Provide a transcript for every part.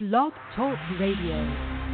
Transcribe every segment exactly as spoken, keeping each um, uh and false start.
Blog Talk Radio.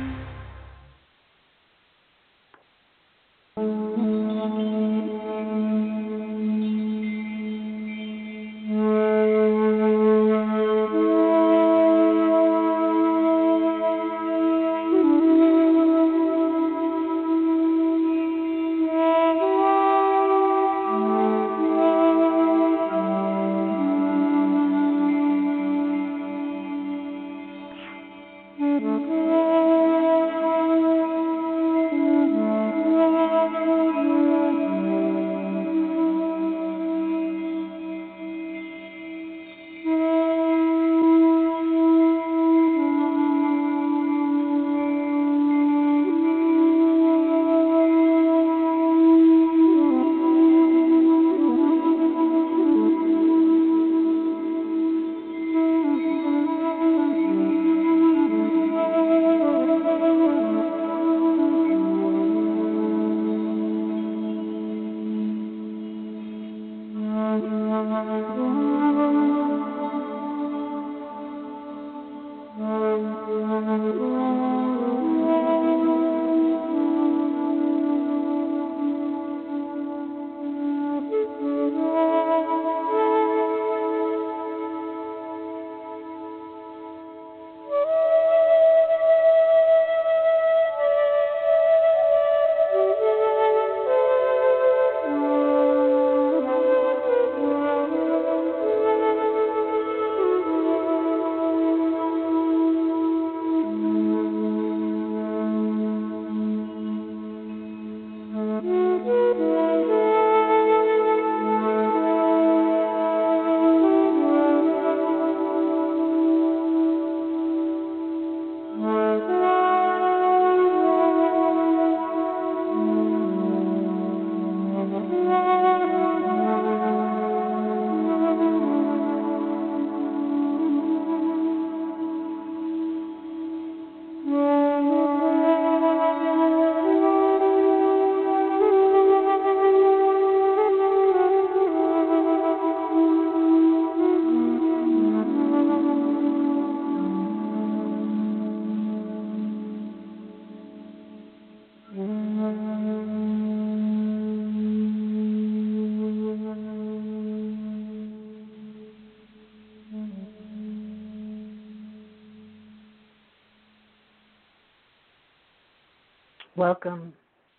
Welcome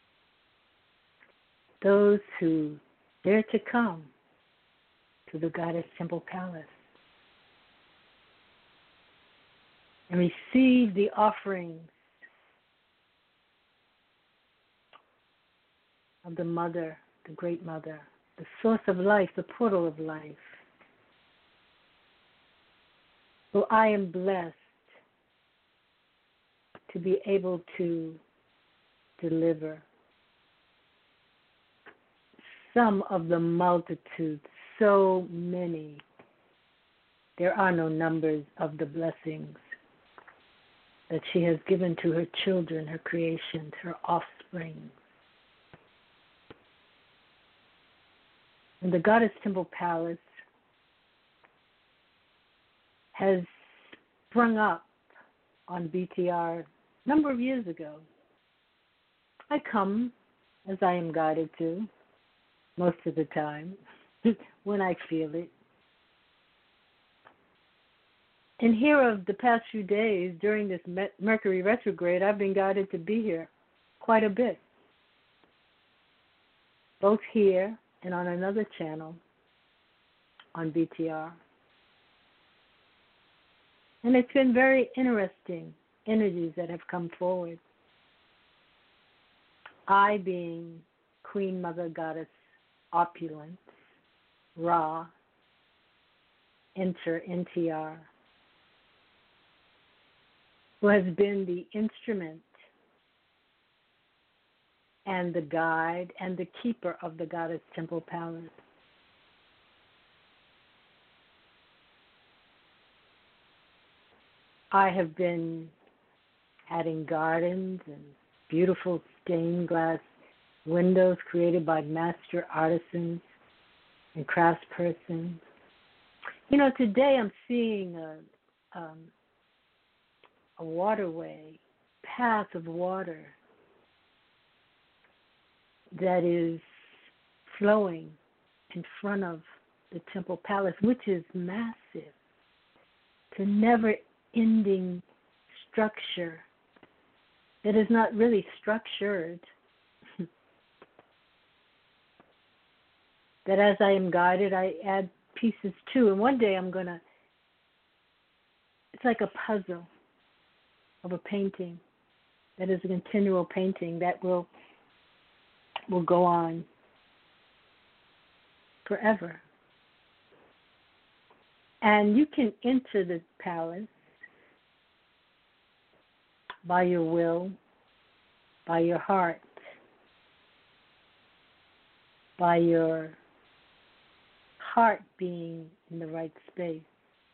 those who dare to come to the Goddess Temple Palace and receive the offerings of the Mother, the Great Mother, the source of life, the portal of life. So I am blessed to be able to deliver some of the multitude, so many. There are no numbers of the blessings that she has given to her children, her creations, her offspring. And the Goddess Temple Palace has sprung up on B T R a number of years ago. I come as I am guided to, most of the time, when I feel it. And here of the past few days, during this Mercury retrograde, I've been guided to be here quite a bit, both here and on another channel on B T R. And it's been very interesting energies that have come forward. I being Queen Mother Goddess Opulence, Ra, enter N T R, who has been the instrument and the guide and the keeper of the Goddess Temple Palace. I have been adding gardens and beautiful stained glass windows created by master artisans and craftspersons. You know, today I'm seeing a, um, a waterway, path of water that is flowing in front of the Temple Palace, which is massive. It's a never-ending structure that is not really structured. That as I am guided, I add pieces to. And one day I'm going to, it's like a puzzle of a painting that is a continual painting that will will go on forever. And you can enter the palace by your will, by your heart, by your heart being in the right space.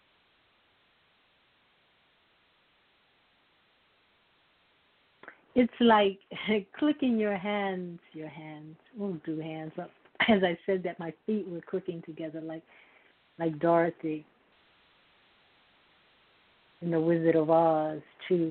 It's like clicking your hands, your hands, we'll do hands up. As I said that, my feet were clicking together like like Dorothy in The Wizard of Oz, too.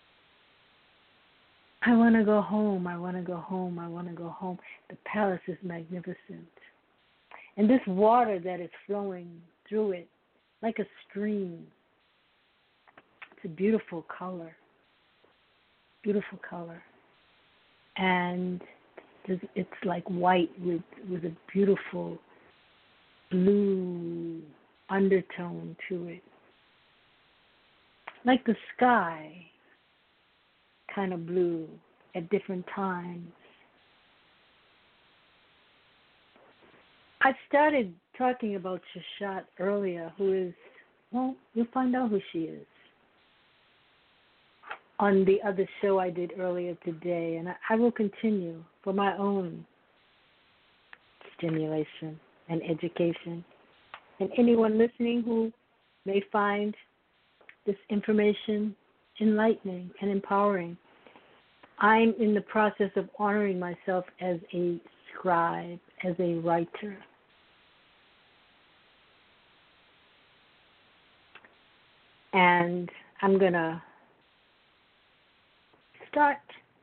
I want to go home, I want to go home, I want to go home. The palace is magnificent. And this water that is flowing through it like a stream, it's a beautiful color, beautiful color. And it's like white with, with a beautiful blue undertone to it. Like the sky, kind of blue at different times. I started talking about Shashat earlier, who is, well, you'll find out who she is on the other show I did earlier today, and I, I will continue for my own stimulation and education. And anyone listening who may find this information enlightening and empowering, I'm in the process of honoring myself as a scribe, as a writer. And I'm going to start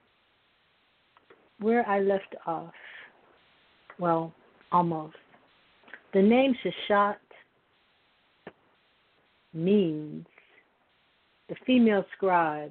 where I left off. Well, almost. The name Shashat means the female scribe.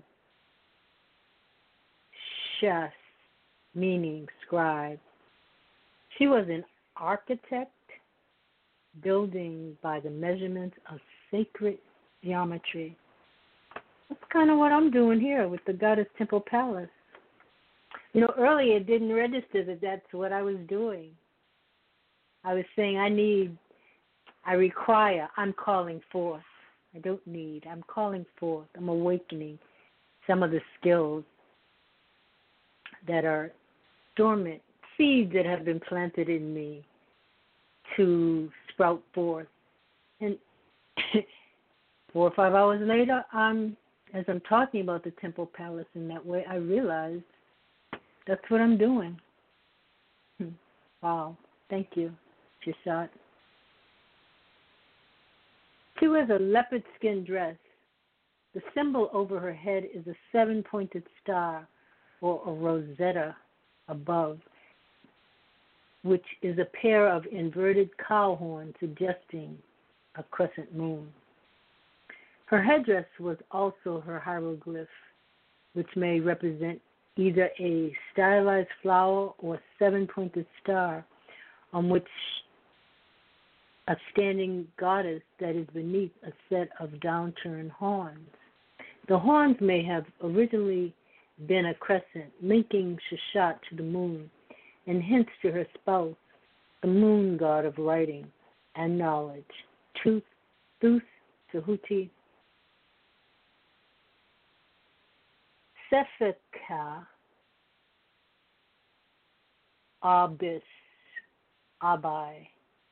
Shas, meaning scribe. She was an architect, building by the measurements of sacred geometry. That's kind of what I'm doing here with the Goddess Temple Palace. You know, earlier it didn't register that that's what I was doing. I was saying I need, I require, I'm calling forth. I don't need, I'm calling forth. I'm awakening some of the skills that are dormant, seeds that have been planted in me to sprout forth. And four or five hours later, I'm, as I'm talking about the Temple Palace in that way, I realized that's what I'm doing. Hmm. Wow. Thank you, Shashat. She wears a leopard skin dress. The symbol over her head is a seven-pointed star or a rosetta above, which is a pair of inverted cow horns suggesting a crescent moon. Her headdress was also her hieroglyph, which may represent either a stylized flower or a seven-pointed star on which a standing goddess that is beneath a set of downturned horns. The horns may have originally been a crescent linking Shashat to the moon and hence to her spouse, the moon god of writing and knowledge, Tuth, Thuth, Tahuti. Sefeka, Abis, Abai,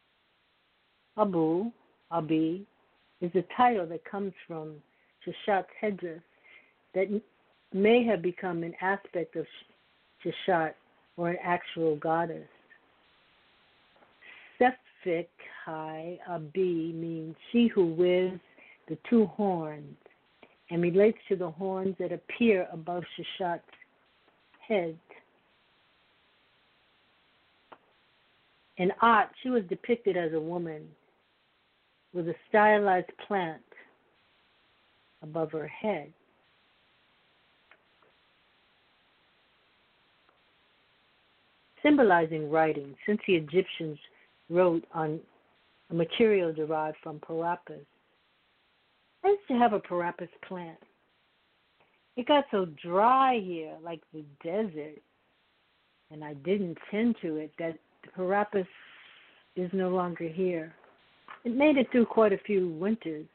Abu, Abi, is a title that comes from Shashat's headdress that may have become an aspect of Shashat or an actual goddess. Sefik Hai Abi means she who wears the two horns and relates to the horns that appear above Shushat's head. In art, she was depicted as a woman with a stylized plant above her head. Symbolizing writing, since the Egyptians wrote on a material derived from parapis. I used to have a parapis plant. It got so dry here, like the desert, and I didn't tend to it, that the parapis is no longer here. It made it through quite a few winters,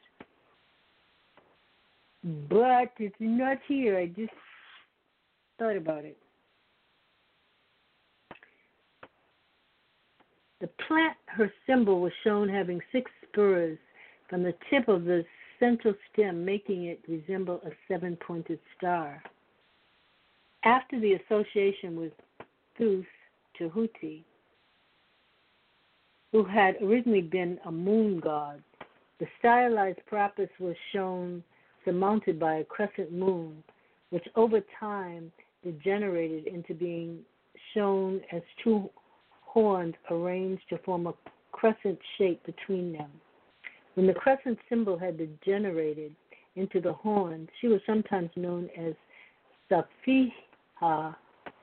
but it's not here. I just thought about it. The plant, her symbol, was shown having six spurs from the tip of the central stem, making it resemble a seven-pointed star. After the association with Thuth Tehuti, who had originally been a moon god, the stylized parapis was shown surmounted by a crescent moon, which over time degenerated into being shown as two horns arranged to form a crescent shape between them. When the crescent symbol had degenerated into the horns, she was sometimes known as Safiha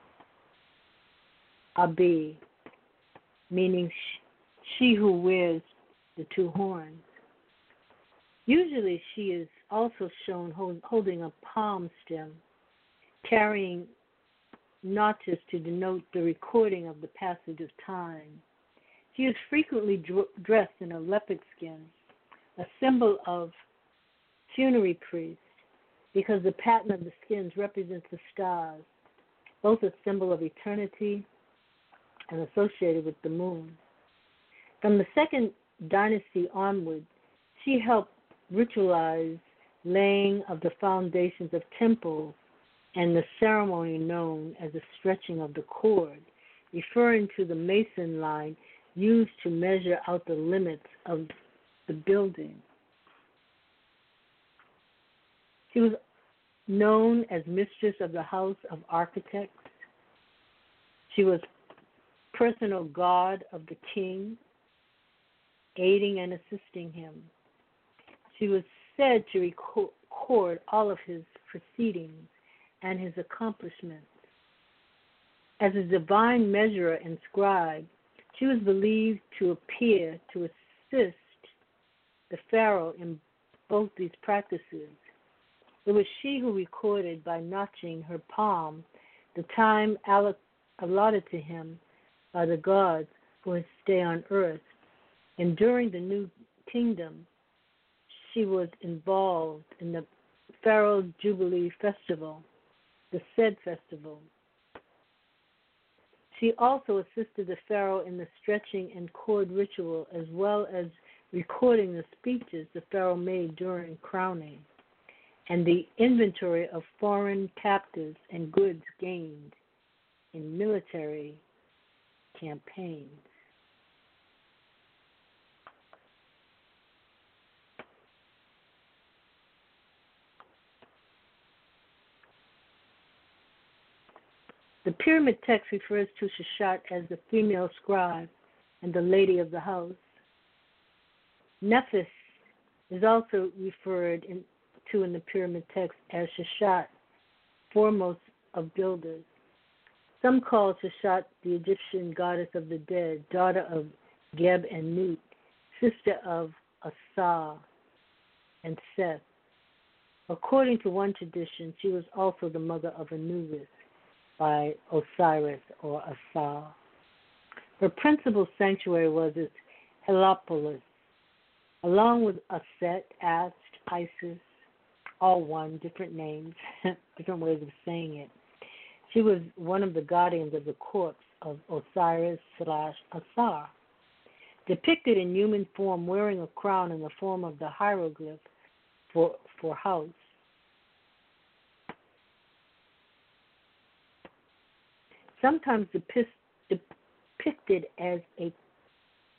Abi, meaning she who wears the two horns. Usually she is also shown hold, holding a palm stem, carrying notches to denote the recording of the passage of time. She is frequently dr- dressed in a leopard skin, a symbol of funerary priest, because the pattern of the skins represents the stars, both a symbol of eternity and associated with the moon. From the second dynasty onward, she helped ritualize laying of the foundations of temples and the ceremony known as the stretching of the cord, referring to the mason line used to measure out the limits of the building. She was known as mistress of the house of architects. She was personal guard of the king, aiding and assisting him. She was said to record all of his proceedings and his accomplishments. As a divine measurer and scribe, she was believed to appear to assist the pharaoh in both these practices. It was she who recorded by notching her palm the time allotted to him by the gods for his stay on earth. And during the New Kingdom, she was involved in the Pharaoh Jubilee Festival, the Sed Festival. She also assisted the Pharaoh in the stretching and cord ritual, as well as recording the speeches the Pharaoh made during crowning, and the inventory of foreign captives and goods gained in military campaigns. The pyramid text refers to Shushat as the female scribe and the lady of the house. Nephis is also referred in, to in the pyramid text as Shushat, foremost of builders. Some call Shushat the Egyptian goddess of the dead, daughter of Geb and Nut, sister of Asa and Seth. According to one tradition, she was also the mother of Anubis by Osiris or Asa. Her principal sanctuary was its Heliopolis, along with Aset, Ast, Isis, all one, different names, different ways of saying it. She was one of the guardians of the corpse of Osiris slash Asar, depicted in human form wearing a crown in the form of the hieroglyph for, for house. Sometimes depicted as a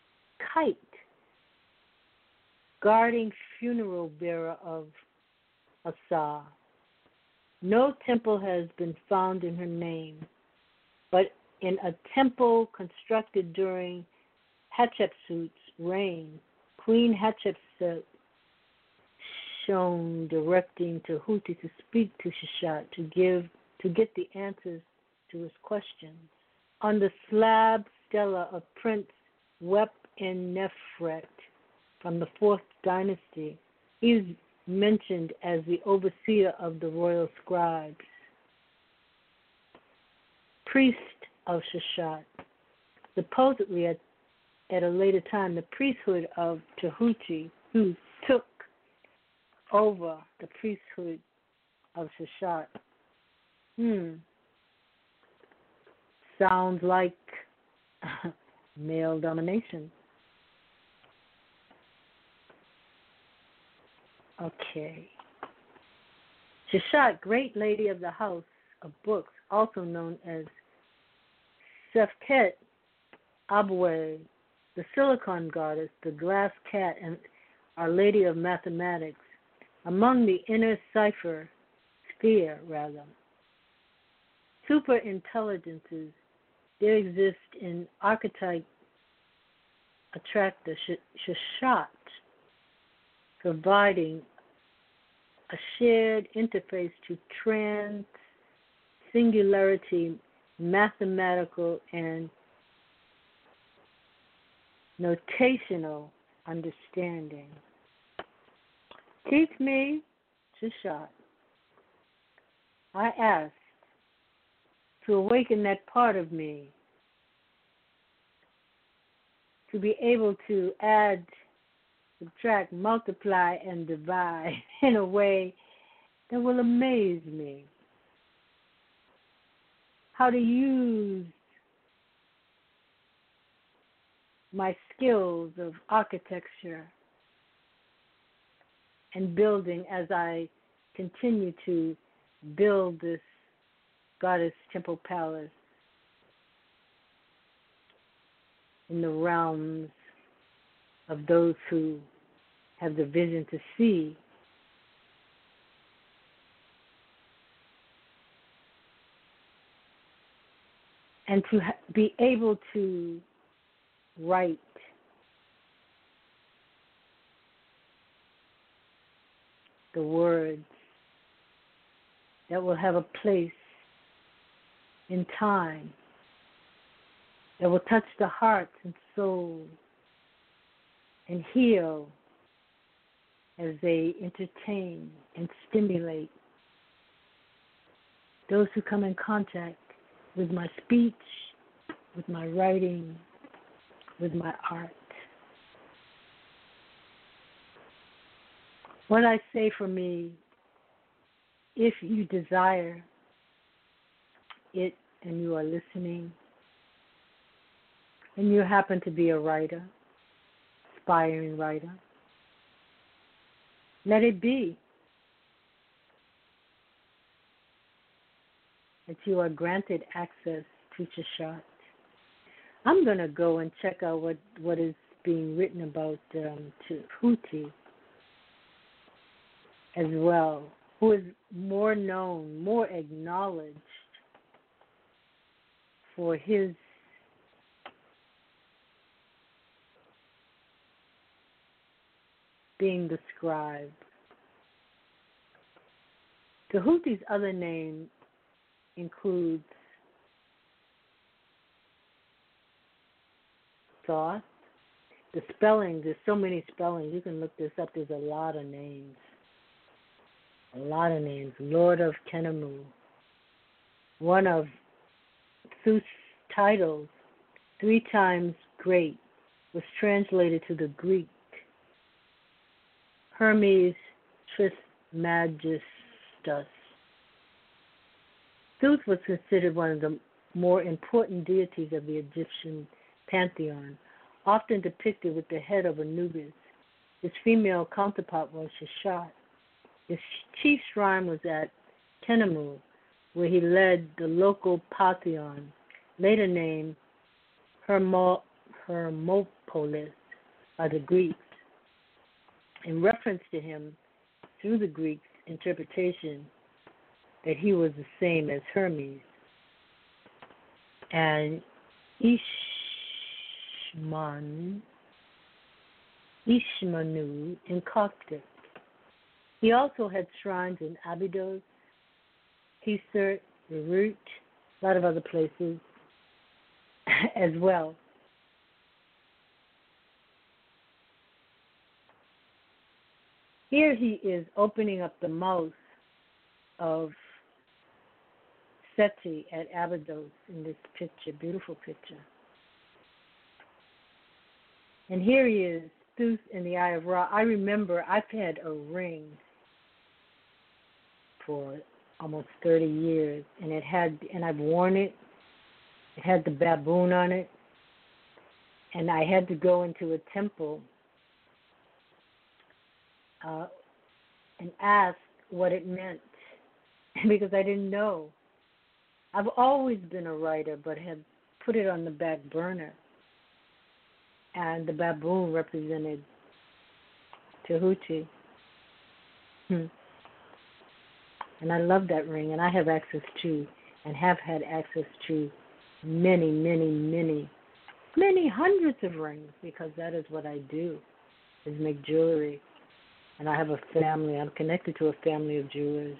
kite guarding funeral bearer of Asa. No temple has been found in her name, but in a temple constructed during Hatshepsut's reign, Queen Hatshepsut shown directing Tahuti to speak to Sheshat to give to get the answers to his questions. On the slab stela of Prince Wep-en-Nefret from the fourth dynasty, he is mentioned as the overseer of the royal scribes, priest of Sheshat. Supposedly, at, at a later time, the priesthood of Tahuti, who took over the priesthood of Sheshat. Hmm. Sounds like male domination. Okay. Sheshat, great lady of the house of books, also known as Sefket Abwe, the silicon goddess, the glass cat, and Our Lady of Mathematics, among the inner cipher sphere, rather. Super intelligences, there exist in archetype attractor Sheshat, providing a shared interface to trans singularity, mathematical, and notational understanding. Teach me, Sheshat. I asked to awaken that part of me, to be able to add, subtract, multiply, and divide in a way that will amaze me. How to use my skills of architecture and building as I continue to build this Goddess Temple Palace in the realms of those who have the vision to see. And to ha- be able to write the words that will have a place in time, that will touch the heart and soul and heal as they entertain and stimulate those who come in contact with my speech, with my writing, with my art. What I say for me, if you desire it and you are listening, and you happen to be a writer, aspiring writer, let it be that you are granted access to Sheshat. I'm going to go and check out what, what is being written about um, Tahuti as well, who is more known, more acknowledged for his being the scribe. Tahuti's other name includes Thoth. The spelling, there's so many spellings. You can look this up. There's a lot of names. A lot of names. Lord of Tenamu. One of Thu's titles, three times great, was translated to the Greek. Hermes Trismegistus. Thoth was considered one of the more important deities of the Egyptian pantheon, often depicted with the head of Anubis. His female counterpart was Sheshat. His chief shrine was at Tenamu, where he led the local pantheon, later named Hermo- Hermopolis by the Greeks. In reference to him, through the Greeks, interpretation that he was the same as Hermes and Ishman, Ishmanu in Coptic. He also had shrines in Abydos, Kisert, Beirut, a lot of other places as well. Here he is opening up the mouth of Seti at Abydos in this picture, beautiful picture. And here he is, Thuth in the Eye of Ra. I remember I've had a ring for almost thirty years, and it had, and I've worn it. It had the baboon on it, and I had to go into a temple uh, and ask what it meant because I didn't know. I've always been a writer, but had put it on the back burner. And the baboon represented Tahuti. Hmm. And I love that ring, and I have access to, and have had access to, many, many, many, many hundreds of rings, because that is what I do, is make jewelry. And I have a family. I'm connected to a family of jewelers.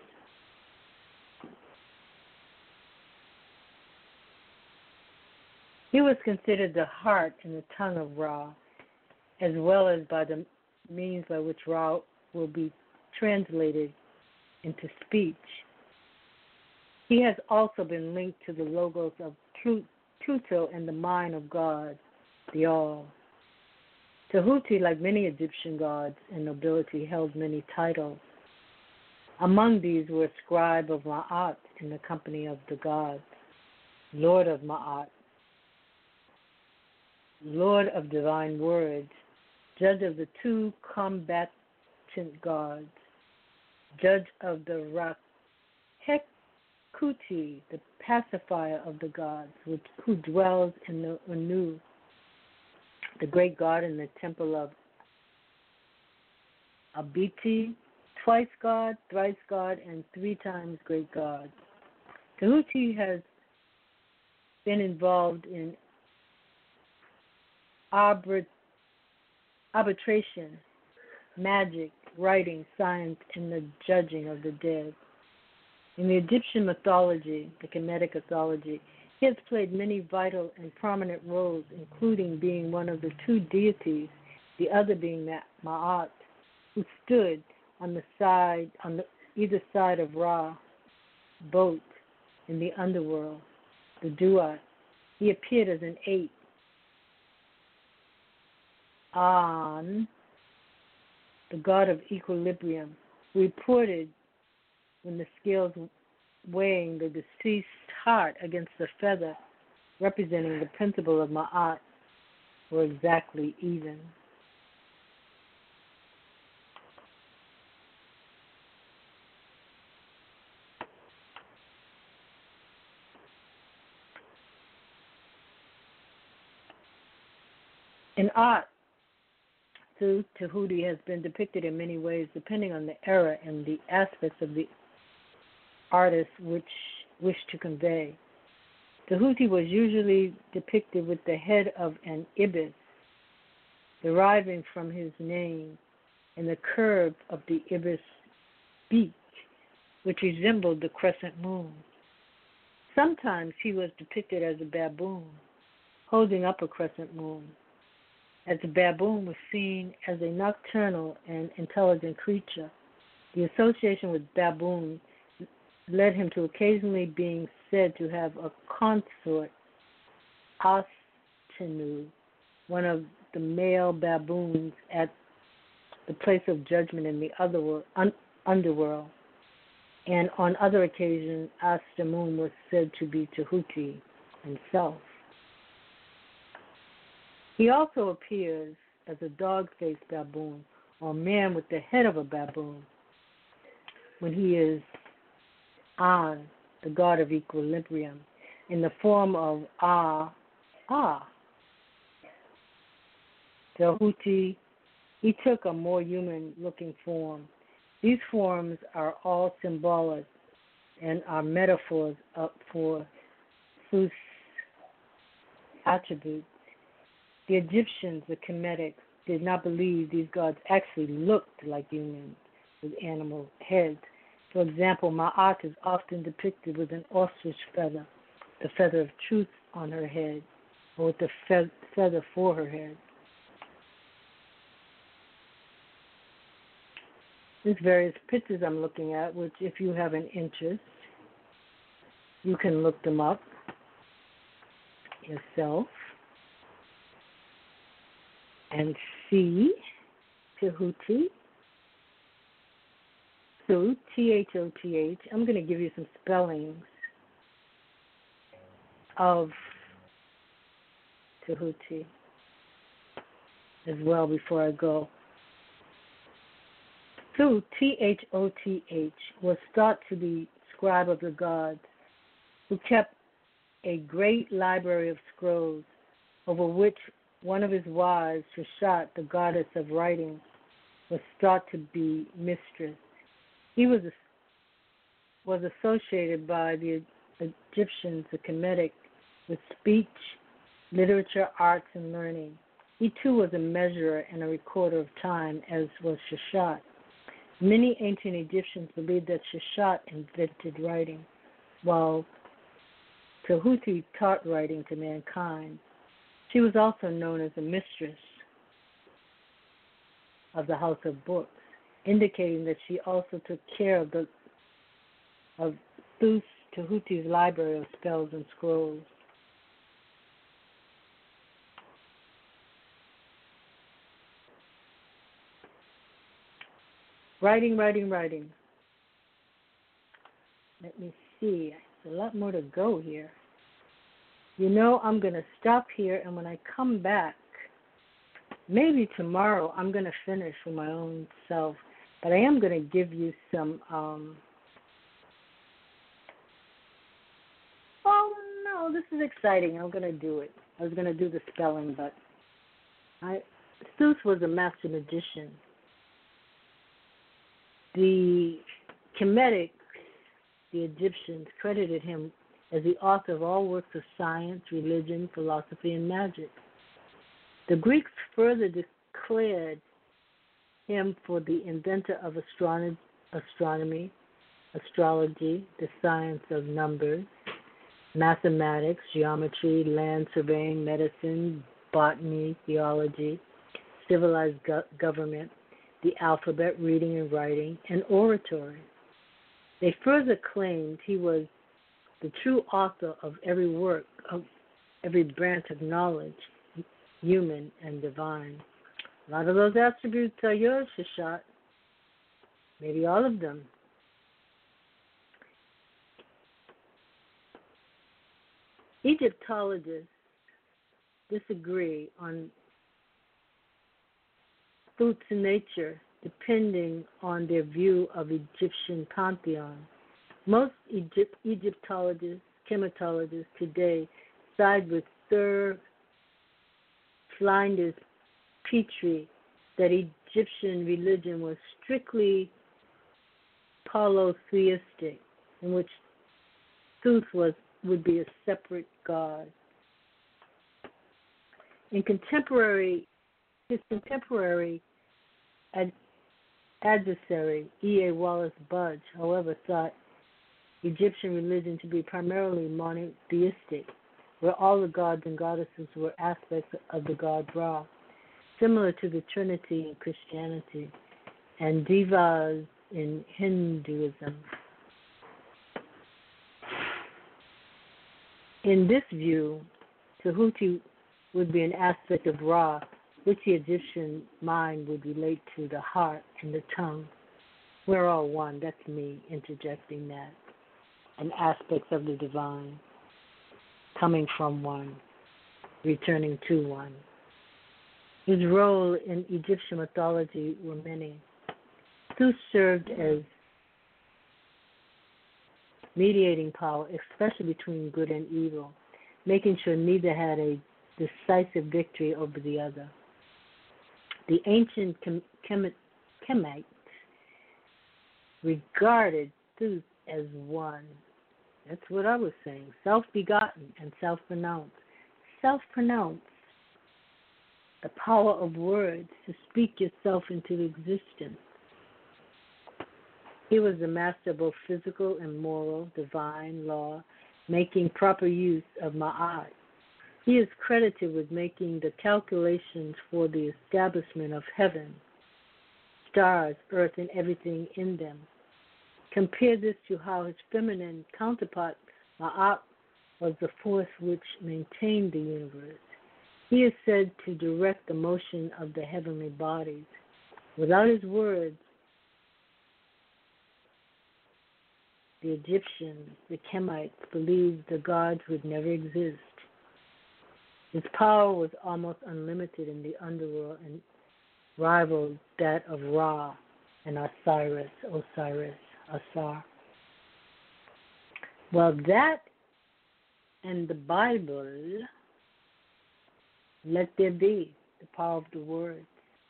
He was considered the heart and the tongue of Ra, as well as by the means by which Ra will be translated into speech. He has also been linked to the logos of Pluto and the mind of God, the All. Tahuti, like many Egyptian gods and nobility, held many titles. Among these were scribe of Ma'at in the company of the gods, Lord of Ma'at, Lord of divine words, judge of the two combatant gods, judge of the Rakhekuti, the pacifier of the gods, which, who dwells in the Anu, the great god in the temple of Abiti, twice God, thrice God, and three times great God. Tahuti has been involved in arbitration, magic, writing, science, and the judging of the dead. In the Egyptian mythology, the Kemetic mythology, he has played many vital and prominent roles, including being one of the two deities, the other being Ma'at, who stood on the side, on the either side of Ra, boat in the underworld, the Duat. He appeared as an eight. An, the god of equilibrium, reported when the scales weighing the deceased heart against the feather, representing the principle of Ma'at, were exactly even. In art, Tahuti has been depicted in many ways depending on the era and the aspects of the artist which wish to convey. Tahuti was usually depicted with the head of an ibis, deriving from his name, and the curve of the ibis beak, which resembled the crescent moon. Sometimes he was depicted as a baboon, holding up a crescent moon, as the baboon was seen as a nocturnal and intelligent creature. The association with baboon led him to occasionally being said to have a consort, Astenu, one of the male baboons at the place of judgment in the other un, underworld. And on other occasions, Astamun was said to be Tahuti himself. He also appears as a dog-faced baboon or man with the head of a baboon when he is An, the god of equilibrium, in the form of Ah, Ah. Tahuti, he took a more human-looking form These forms are all symbolic and are metaphors up for Thu's attributes. The Egyptians, the Kemetic, did not believe these gods actually looked like humans with animal heads. For example, Ma'at is often depicted with an ostrich feather, the feather of truth on her head, or with the fe- feather for her head. There's various pictures I'm looking at, which if you have an interest, you can look them up yourself and see Tahuti. So T H O T H. I'm going to give you some spellings of Tahuti as well before I go. Thu, T H O T H, was thought to be scribe of the gods, who kept a great library of scrolls, over which one of his wives, Shushat, the goddess of writing, was thought to be mistress. He was was associated by the Egyptians, the Kemetic, with speech, literature, arts, and learning. He too was a measurer and a recorder of time, as was Shushat. Many ancient Egyptians believed that Shushat invented writing, while Tahuti taught writing to mankind. She was also known as a mistress of the House of Books, indicating that she also took care of the of Thus Tahuti's library of spells and scrolls. Writing, writing, writing. Let me see. There's a lot more to go here. You know, I'm going to stop here, and when I come back, maybe tomorrow, I'm going to finish for my own self. But I am going to give you some, um, oh, no, this is exciting. I'm going to do it. I was going to do the spelling, but I, Thuth was a master magician. The Kemetics, the Egyptians, credited him as the author of all works of science, religion, philosophy, and magic. The Greeks further declared him for the inventor of astrono- astronomy, astrology, the science of numbers, mathematics, geometry, land surveying, medicine, botany, theology, civilized go- government, the alphabet, reading and writing, and oratory. They further claimed he was the true author of every work, of every branch of knowledge, human and divine. A lot of those attributes are yours, Shushat. Maybe all of them. Egyptologists disagree on Thu's nature depending on their view of Egyptian pantheon. Most Egypt, Egyptologists, chematologists today side with Sir Flinders Petrie that Egyptian religion was strictly polytheistic, in which Thuth was would be a separate god. In contemporary, his contemporary ad, adversary E. A. Wallace Budge, however, thought Egyptian religion to be primarily monotheistic, where all the gods and goddesses were aspects of the god Ra, similar to the Trinity in Christianity and devas in Hinduism. In this view, Tahuti would be an aspect of Ra, which the Egyptian mind would relate to the heart and the tongue. We're all one. That's me interjecting that. And aspects of the divine, coming from one, returning to one. His role in Egyptian mythology were many. Thuth served as mediating power, especially between good and evil, making sure neither had a decisive victory over the other. The ancient Kemites regarded truth as one. That's what I was saying. Self-begotten and self-pronounced. Self-pronounced. The power of words to speak yourself into existence. He was the master of both physical and moral, divine law, making proper use of Ma'at. He is credited with making the calculations for the establishment of heaven, stars, earth, and everything in them. Compare this to how his feminine counterpart, Ma'at, was the force which maintained the universe. He is said to direct the motion of the heavenly bodies. Without his words, the Egyptians, the Kemites, believed the gods would never exist. His power was almost unlimited in the underworld and rivaled that of Ra and Osiris, Osiris, Asar. Well, that and the Bible, let there be, the power of the words.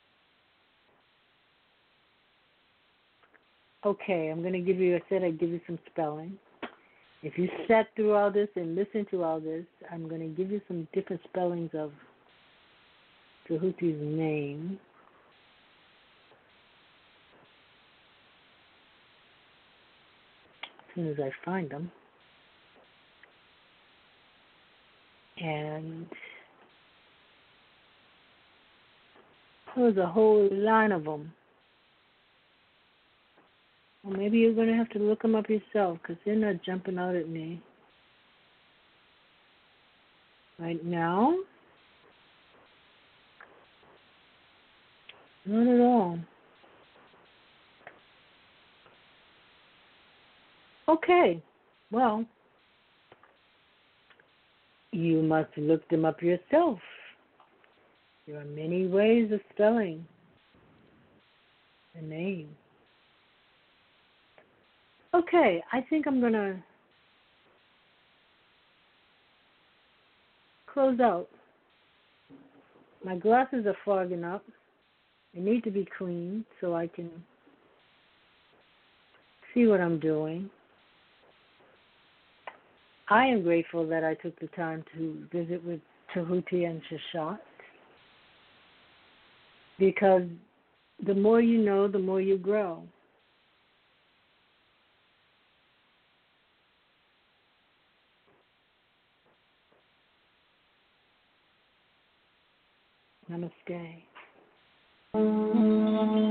Okay, I'm going to give you, I said I'd give you some spelling. If you sat through all this and listened to all this, I'm going to give you some different spellings of Tahuti's name. As soon as I find them. And there was a whole line of them. Well, maybe you're going to have to look them up yourself because they're not jumping out at me right now. Not at all. Okay. Well, you must look them up yourself. There are many ways of spelling a name. Okay, I think I'm going to close out. My glasses are fogging up. They need to be cleaned so I can see what I'm doing. I am grateful that I took the time to visit with Tahuti and Shashat, because the more you know, the more you grow. Namaste.